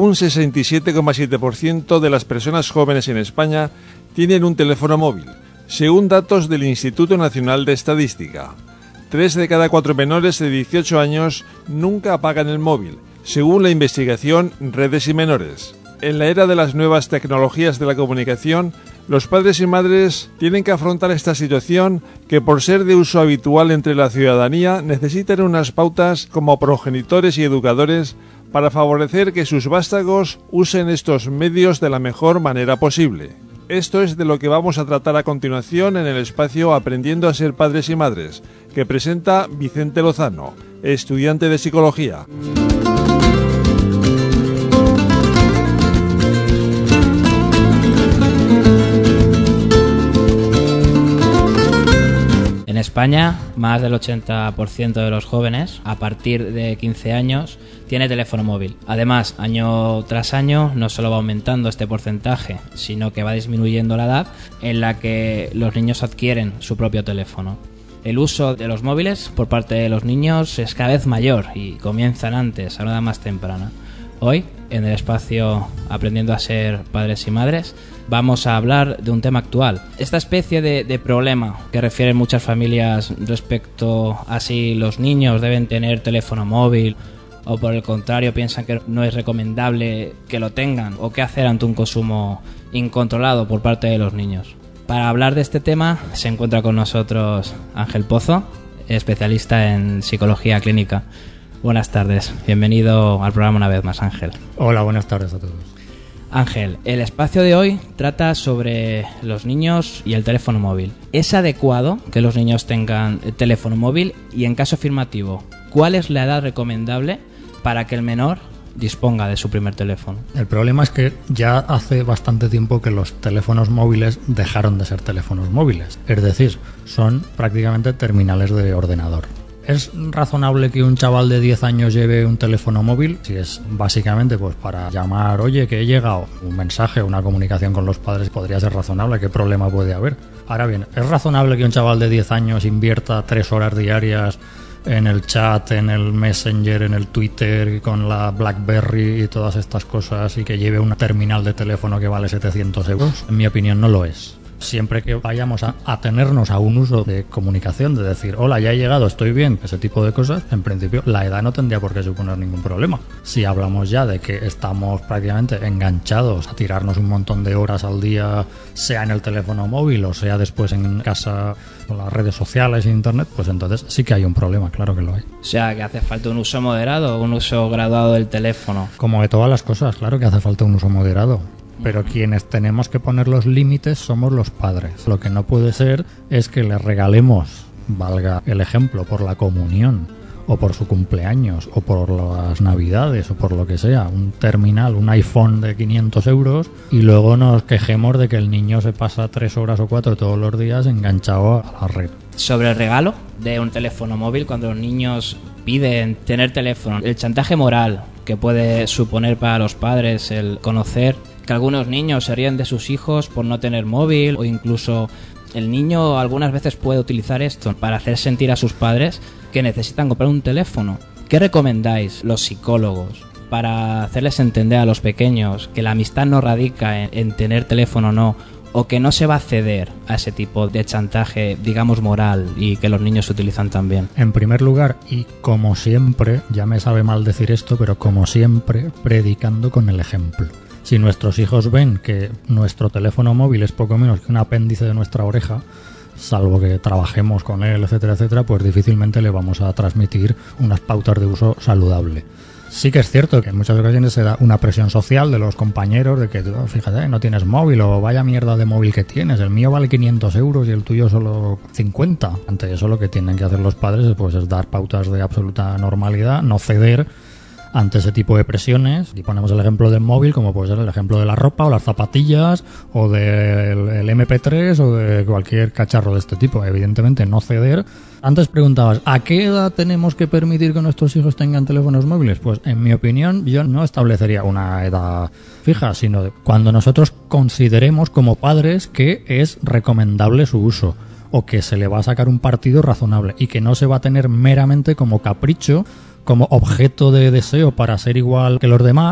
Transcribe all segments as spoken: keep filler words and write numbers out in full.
un sesenta y siete coma siete por ciento de las personas jóvenes en España tienen un teléfono móvil, según datos del Instituto Nacional de Estadística. Tres de cada cuatro menores de dieciocho años nunca apagan el móvil, según la investigación Redes y Menores. En la era de las nuevas tecnologías de la comunicación, los padres y madres tienen que afrontar esta situación que, por ser de uso habitual entre la ciudadanía, necesitan unas pautas como progenitores y educadores para favorecer que sus vástagos usen estos medios de la mejor manera posible. Esto es de lo que vamos a tratar a continuación en el espacio Aprendiendo a ser padres y madres, que presenta Vicente Lozano, estudiante de Psicología. En España, más del ochenta por ciento de los jóvenes, a partir de quince años, tiene teléfono móvil. Además, año tras año, no solo va aumentando este porcentaje, sino que va disminuyendo la edad en la que los niños adquieren su propio teléfono. El uso de los móviles por parte de los niños es cada vez mayor y comienzan antes, a una edad más temprana. Hoy, en el espacio Aprendiendo a ser padres y madres, vamos a hablar de un tema actual. Esta especie de, de problema que refieren muchas familias respecto a si los niños deben tener teléfono móvil o por el contrario piensan que no es recomendable que lo tengan o qué hacer ante un consumo incontrolado por parte de los niños. Para hablar de este tema se encuentra con nosotros Ángel Pozo, especialista en psicología clínica. Buenas tardes, bienvenido al programa una vez más, Ángel. Hola, buenas tardes a todos. Ángel, el espacio de hoy trata sobre los niños y el teléfono móvil. ¿Es adecuado que los niños tengan teléfono móvil? Y en caso afirmativo, ¿cuál es la edad recomendable para que el menor disponga de su primer teléfono? El problema es que ya hace bastante tiempo que los teléfonos móviles dejaron de ser teléfonos móviles. Es decir, son prácticamente terminales de ordenador. ¿Es razonable que un chaval de diez años lleve un teléfono móvil? Si es básicamente pues para llamar, oye, que he llegado, un mensaje, una comunicación con los padres, podría ser razonable. ¿Qué problema puede haber? Ahora bien, ¿es razonable que un chaval de diez años invierta tres horas diarias en el chat, en el Messenger, en el Twitter, con la BlackBerry y todas estas cosas y que lleve una terminal de teléfono que vale setecientos euros? En mi opinión no lo es. Siempre que vayamos a atenernos a un uso de comunicación, de decir, hola, ya he llegado, estoy bien, ese tipo de cosas, en principio la edad no tendría por qué suponer ningún problema. Si hablamos ya de que estamos prácticamente enganchados a tirarnos un montón de horas al día, sea en el teléfono móvil o sea después en casa con las redes sociales e internet, pues entonces sí que hay un problema, claro que lo hay. O sea, que hace falta un uso moderado, un uso graduado del teléfono. Como de todas las cosas, claro que hace falta un uso moderado. Pero quienes tenemos que poner los límites somos los padres. Lo que no puede ser es que les regalemos, valga el ejemplo, por la comunión o por su cumpleaños o por las navidades o por lo que sea, un terminal, un iPhone de quinientos euros y luego nos quejemos de que el niño se pasa tres horas o cuatro todos los días enganchado a la red. Sobre el regalo de un teléfono móvil, cuando los niños piden tener teléfono, el chantaje moral que puede suponer para los padres el conocer que algunos niños se ríen de sus hijos por no tener móvil o incluso el niño algunas veces puede utilizar esto para hacer sentir a sus padres que necesitan comprar un teléfono. ¿Qué recomendáis los psicólogos para hacerles entender a los pequeños que la amistad no radica en, en tener teléfono o no, o que no se va a ceder a ese tipo de chantaje, digamos, moral y que los niños utilizan también? En primer lugar, y como siempre, ya me sabe mal decir esto, pero como siempre, predicando con el ejemplo. Si nuestros hijos ven que nuestro teléfono móvil es poco menos que un apéndice de nuestra oreja, salvo que trabajemos con él, etcétera, etcétera, pues difícilmente le vamos a transmitir unas pautas de uso saludable. Sí que es cierto que en muchas ocasiones se da una presión social de los compañeros de que, oh, fíjate, no tienes móvil o vaya mierda de móvil que tienes, el mío vale quinientos euros y el tuyo solo cincuenta. Ante eso lo que tienen que hacer los padres pues, es dar pautas de absoluta normalidad, no ceder ante ese tipo de presiones. Y ponemos el ejemplo del móvil, como puede ser el ejemplo de la ropa o las zapatillas o del el eme pe tres o de cualquier cacharro de este tipo. Evidentemente no ceder. Antes preguntabas, ¿a qué edad tenemos que permitir que nuestros hijos tengan teléfonos móviles? Pues en mi opinión yo no establecería una edad fija, sino de cuando nosotros consideremos como padres que es recomendable su uso o que se le va a sacar un partido razonable y que no se va a tener meramente como capricho, como objeto de deseo para ser igual que los demás,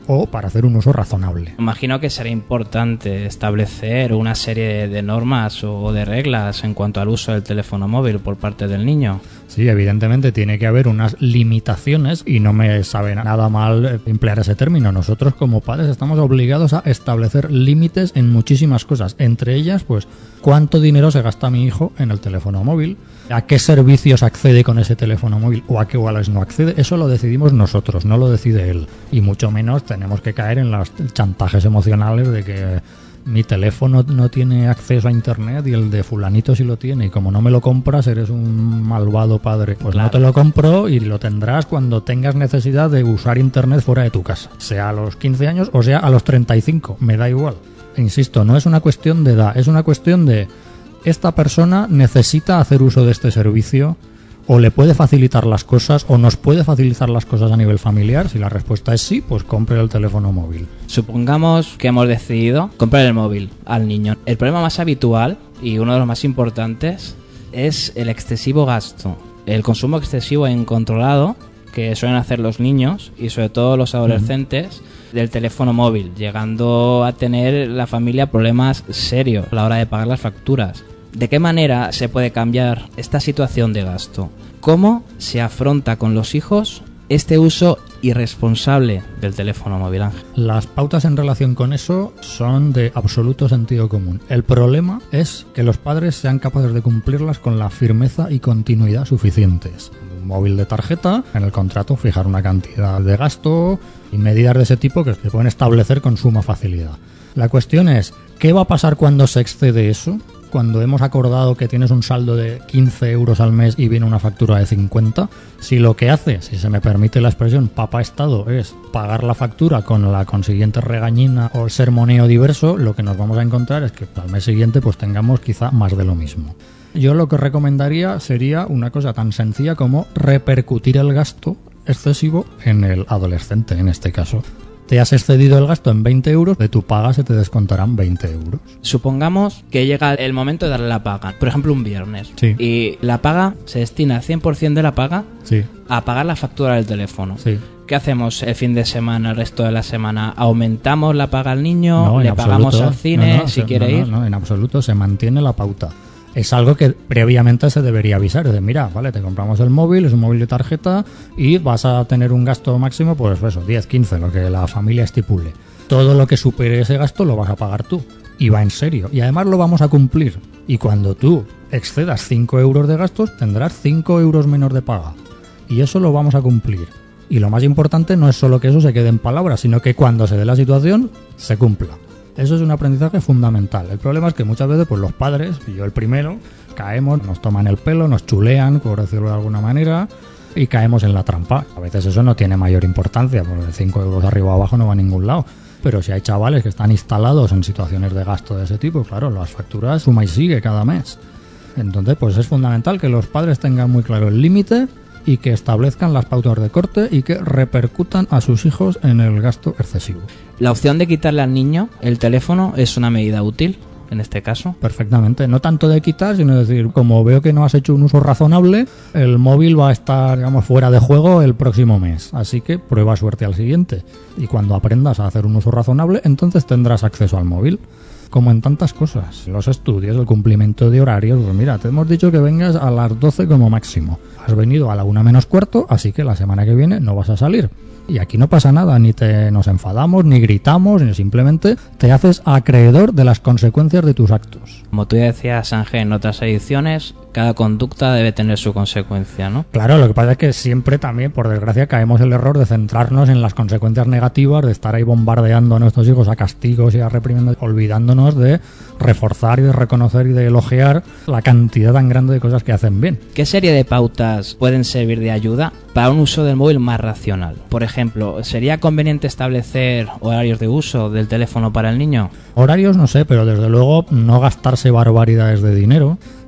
o para hacer un uso razonable. Imagino que será importante establecer una serie de normas o de reglas en cuanto al uso del teléfono móvil por parte del niño. Sí, evidentemente tiene que haber unas limitaciones y no me sabe nada mal emplear ese término. Nosotros como padres estamos obligados a establecer límites en muchísimas cosas. Entre ellas, pues, cuánto dinero se gasta mi hijo en el teléfono móvil, a qué servicios accede con ese teléfono móvil o a qué cuáles no accede. Eso lo decidimos nosotros, no lo decide él. Y mucho menos tenemos que caer en los chantajes emocionales de que mi teléfono no tiene acceso a internet y el de fulanito sí lo tiene, y como no me lo compras eres un malvado padre. Pues claro, no te lo compro y lo tendrás cuando tengas necesidad de usar internet fuera de tu casa, sea a los quince años o sea a los treinta y cinco, me da igual. Insisto, no es una cuestión de edad, es una cuestión de esta persona necesita hacer uso de este servicio, o le puede facilitar las cosas, o nos puede facilitar las cosas a nivel familiar. Si la respuesta es sí, pues compre el teléfono móvil. Supongamos que hemos decidido comprar el móvil al niño. El problema más habitual y uno de los más importantes es el excesivo gasto, el consumo excesivo e incontrolado que suelen hacer los niños y sobre todo los adolescentes uh-huh. del teléfono móvil, llegando a tener la familia problemas serios a la hora de pagar las facturas. ¿De qué manera se puede cambiar esta situación de gasto? ¿Cómo se afronta con los hijos este uso irresponsable del teléfono móvil, Ángel? Las pautas en relación con eso son de absoluto sentido común. El problema es que los padres sean capaces de cumplirlas con la firmeza y continuidad suficientes. Un móvil de tarjeta, en el contrato fijar una cantidad de gasto y medidas de ese tipo que se pueden establecer con suma facilidad. La cuestión es, ¿qué va a pasar cuando se excede eso? Cuando hemos acordado que tienes un saldo de quince euros al mes y viene una factura de cincuenta, si lo que hace, si se me permite la expresión, papá Estado, es pagar la factura con la consiguiente regañina o sermoneo diverso, lo que nos vamos a encontrar es que al mes siguiente pues tengamos quizá más de lo mismo. Yo lo que recomendaría sería una cosa tan sencilla como repercutir el gasto excesivo en el adolescente, en este caso. Te has excedido el gasto en veinte euros, de tu paga se te descontarán veinte euros. Supongamos que llega el momento de darle la paga, por ejemplo un viernes, sí. y la paga se destina cien por ciento de la paga sí. a pagar la factura del teléfono. Sí. ¿Qué hacemos el fin de semana, el resto de la semana? ¿Aumentamos la paga al niño? No, ¿Le absoluto. pagamos al cine no, no, si se, quiere no, ir? No, no, en absoluto, se mantiene la pauta. Es algo que previamente se debería avisar. Es de, mira, vale, te compramos el móvil, es un móvil de tarjeta y vas a tener un gasto máximo, pues eso, diez, quince, lo que la familia estipule. Todo lo que supere ese gasto lo vas a pagar tú. Y va en serio. Y además lo vamos a cumplir. Y cuando tú excedas cinco euros de gastos, tendrás cinco euros menos de paga. Y eso lo vamos a cumplir. Y lo más importante no es solo que eso se quede en palabras, sino que cuando se dé la situación, se cumpla. Eso es un aprendizaje fundamental. El problema es que muchas veces pues los padres, y yo el primero, caemos, nos toman el pelo, nos chulean, por decirlo de alguna manera, y caemos en la trampa. A veces eso no tiene mayor importancia, porque cinco euros arriba o abajo no va a ningún lado. Pero si hay chavales que están instalados en situaciones de gasto de ese tipo, claro, las facturas suma y sigue cada mes. Entonces, pues es fundamental que los padres tengan muy claro el límite y que establezcan las pautas de corte y que repercutan a sus hijos en el gasto excesivo. La opción de quitarle al niño el teléfono es una medida útil, en este caso. Perfectamente, no tanto de quitar, sino decir, como veo que no has hecho un uso razonable, el móvil va a estar, digamos, fuera de juego el próximo mes, así que prueba suerte al siguiente. Y cuando aprendas a hacer un uso razonable, entonces tendrás acceso al móvil. Como en tantas cosas, los estudios, el cumplimiento de horarios, pues mira, te hemos dicho que vengas a las doce como máximo. Has venido a la una menos cuarto, así que la semana que viene no vas a salir. Y aquí no pasa nada, ni te nos enfadamos, ni gritamos, ni simplemente te haces acreedor de las consecuencias de tus actos. Como tú ya decías, Ángel, en otras ediciones, cada conducta debe tener su consecuencia, ¿no? Claro, lo que pasa es que siempre también, por desgracia, caemos en el error de centrarnos en las consecuencias negativas, de estar ahí bombardeando a nuestros hijos a castigos y a reprimiendo, olvidándonos de reforzar y de reconocer y de elogiar la cantidad tan grande de cosas que hacen bien. ¿Qué serie de pautas pueden servir de ayuda para un uso del móvil más racional? Por ejemplo, ¿sería conveniente establecer horarios de uso del teléfono para el niño? Horarios no sé, pero desde luego no gastarse barbaridades de dinero.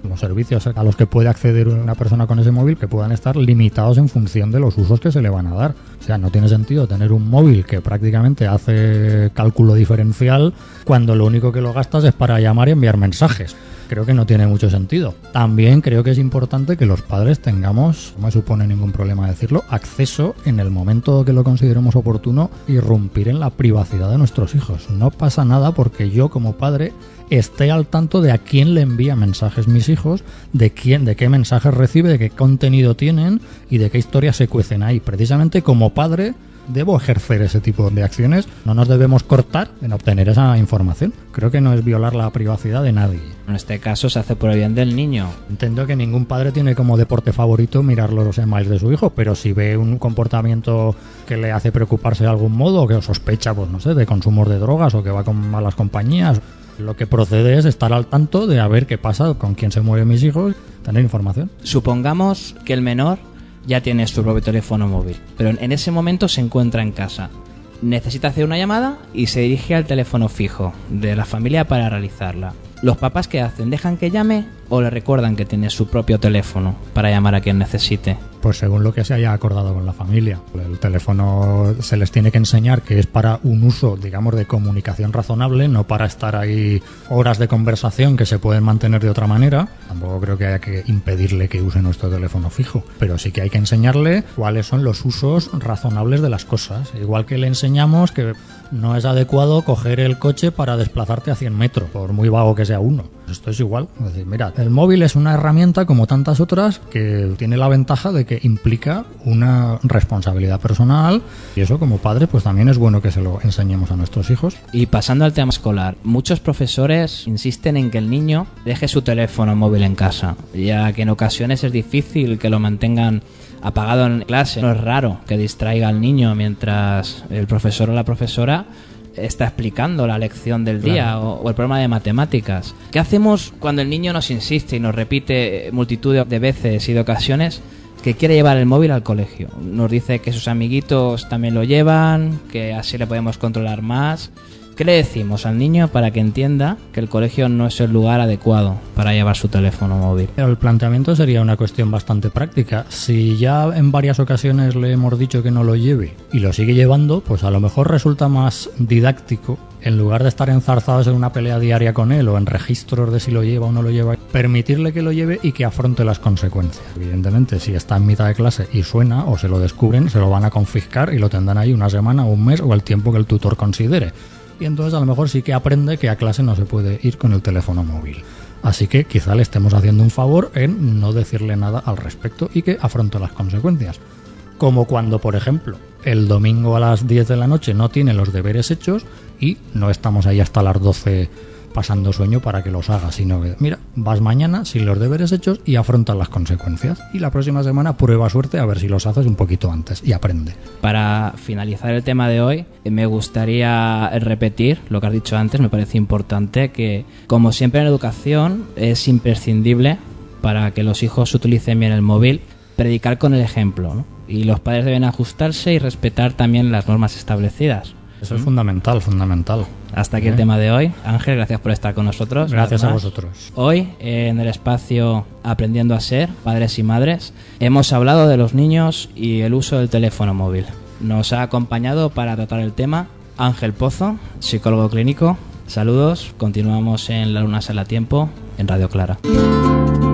los servicios a los que puede acceder una persona con ese móvil que puedan estar limitados en función de los usos que se le van a dar. O sea, no tiene sentido tener un móvil que prácticamente hace cálculo diferencial cuando lo único que lo gastas es para llamar y enviar mensajes. Creo que no tiene mucho sentido. También creo que es importante que los padres tengamos, no me supone ningún problema decirlo, acceso en el momento que lo consideremos oportuno, irrumpir en la privacidad de nuestros hijos. No pasa nada porque yo como padre esté al tanto de a quién le envía mensajes mis hijos, de quién, de qué mensajes recibe, de qué contenido tienen y de qué historias se cuecen ahí. Precisamente como padre debo ejercer ese tipo de acciones. No nos debemos cortar en obtener esa información. Creo que no es violar la privacidad de nadie. En este caso se hace por el bien del niño. Entiendo que ningún padre tiene como deporte favorito mirar los emails de su hijo, pero si ve un comportamiento que le hace preocuparse de algún modo, o que sospecha, pues no sé, de consumos de drogas o que va con malas compañías, lo que procede es estar al tanto de a ver qué pasa, con quién se mueven mis hijos, tener información. Supongamos que el menor ya tiene su propio teléfono móvil, pero en ese momento se encuentra en casa. Necesita hacer una llamada y se dirige al teléfono fijo de la familia para realizarla. ¿Los papás qué hacen? ¿Dejan que llame o le recuerdan que tiene su propio teléfono para llamar a quien necesite? Pues según lo que se haya acordado con la familia. El teléfono se les tiene que enseñar que es para un uso, digamos, de comunicación razonable, no para estar ahí horas de conversación que se pueden mantener de otra manera. Tampoco creo que haya que impedirle que use nuestro teléfono fijo, pero sí que hay que enseñarle cuáles son los usos razonables de las cosas. Igual que le enseñamos que no es adecuado coger el coche para desplazarte a cien metros, por muy vago que sea uno. Esto es igual. Es decir, mira, el móvil es una herramienta como tantas otras que tiene la ventaja de que implica una responsabilidad personal, y eso como padre pues también es bueno que se lo enseñemos a nuestros hijos. Y pasando al tema escolar, muchos profesores insisten en que el niño deje su teléfono móvil en casa, ya que en ocasiones es difícil que lo mantengan apagado en clase. No es raro que distraiga al niño mientras el profesor o la profesora está explicando la lección del día, claro, o, o el problema de matemáticas. ¿Qué hacemos cuando el niño nos insiste y nos repite multitud de veces y de ocasiones que quiere llevar el móvil al colegio? Nos dice que sus amiguitos también lo llevan, que así le podemos controlar más. ¿Qué le decimos al niño para que entienda que el colegio no es el lugar adecuado para llevar su teléfono móvil? Pero el planteamiento sería una cuestión bastante práctica. Si ya en varias ocasiones le hemos dicho que no lo lleve y lo sigue llevando, pues a lo mejor resulta más didáctico, en lugar de estar enzarzados en una pelea diaria con él o en registros de si lo lleva o no lo lleva, permitirle que lo lleve y que afronte las consecuencias. Evidentemente, si está en mitad de clase y suena o se lo descubren, se lo van a confiscar y lo tendrán ahí una semana o un mes o el tiempo que el tutor considere. Y entonces a lo mejor sí que aprende que a clase no se puede ir con el teléfono móvil. Así que quizá le estemos haciendo un favor en no decirle nada al respecto y que afronte las consecuencias. Como cuando, por ejemplo, el domingo a las diez de la noche no tiene los deberes hechos y no estamos ahí hasta las doce pasando sueño para que los haga, sino que, mira, vas mañana sin los deberes hechos y afrontas las consecuencias. Y la próxima semana prueba suerte a ver si los haces un poquito antes y aprende. Para finalizar el tema de hoy, me gustaría repetir lo que has dicho antes. Me parece importante que, como siempre en educación, es imprescindible para que los hijos utilicen bien el móvil, predicar con el ejemplo, ¿no? Y los padres deben ajustarse y respetar también las normas establecidas. Eso es fundamental, fundamental. Hasta aquí ¿Eh? el tema de hoy. Ángel, gracias por estar con nosotros. Gracias a vosotros. Hoy, en el espacio Aprendiendo a Ser, Padres y Madres, hemos hablado de los niños y el uso del teléfono móvil. Nos ha acompañado para tratar el tema Ángel Pozo, psicólogo clínico. Saludos, continuamos en La Luna Sale a Tiempo, en Radio Clara.